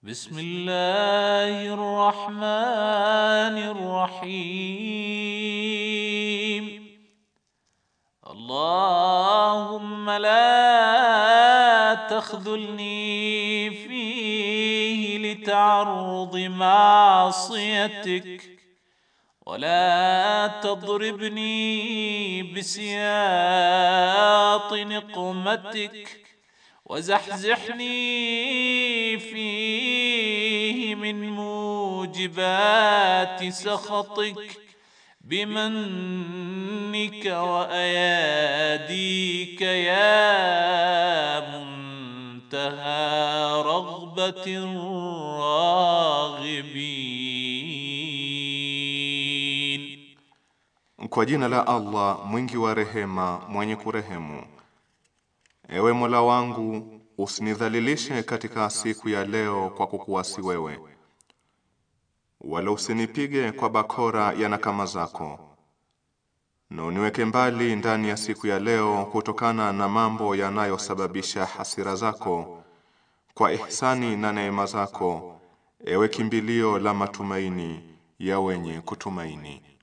بسم الله الرحمن الرحيم اللهم لا تخذلني فيه لتعرض معصيتك ولا تضربني بسياط نقمتك وزحزحني فيه من موجبات سخطك بمنك وأياديك يا منتهى رغبة الراغبين. Kwa jina la Allah mwingi wa rehema mwenye kurehemu. Ewe Mola wangu, usinidhalilishe katika siku ya leo kwa kukuasi wewe, wala usinipige kwa bakora ya nakama zako, na uniweke mbali ndani ya siku ya leo kutokana na mambo yanayosababisha hasira zako, kwa ihsani na neema zako, ewe kimbilio la matumaini ya wenye kutumaini.